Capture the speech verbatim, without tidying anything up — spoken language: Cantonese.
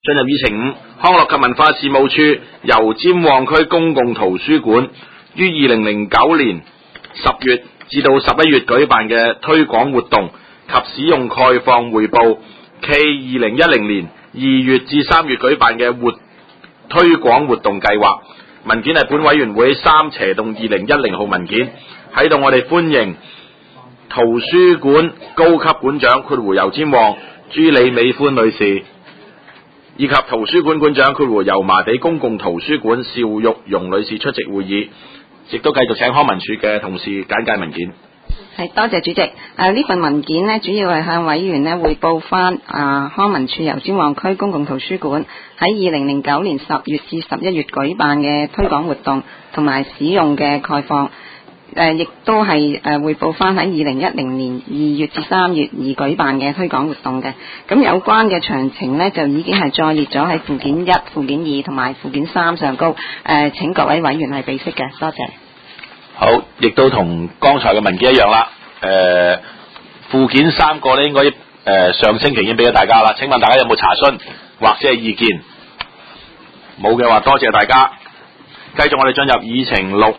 進入議程五，康樂及文化事務處由尖旺區公共圖書館於二零零九年十月至到十一月舉辦嘅推廣活動及使用概況匯報，暨二零一零年二月至三月舉辦嘅活推廣活動計劃。文件係本委員會三斜洞二零一零號文件。喺度我哋歡迎圖書館高級館長括弧油尖旺朱李美歡女士，以及圖書館館長括弧油麻地公共圖書館邵玉蓉女士出席會議，亦都繼續請康文署嘅同事簡介文件。 係，多謝主席。誒、啊、呢份文件呢，主要係向委員呢匯報翻啊康文署油尖旺區公共圖書館喺二零零九年十月至十一月舉辦嘅推廣活動同埋使用嘅概況。誒，亦、呃、都係誒匯報翻喺二零一零年二月至三月而舉辦嘅推廣活動嘅。咁有關嘅詳情呢，就已經係載列咗喺附件一、附件二同埋附件三上高。誒、呃，請各位委員係備悉嘅，多謝。 好，亦都同剛才嘅文件一樣啦。誒、呃，附件三個咧，應該誒、呃、上星期已經俾咗大家啦。請問大家有冇查詢或者係意見？冇嘅話，多謝大家。繼續我哋進入議程六。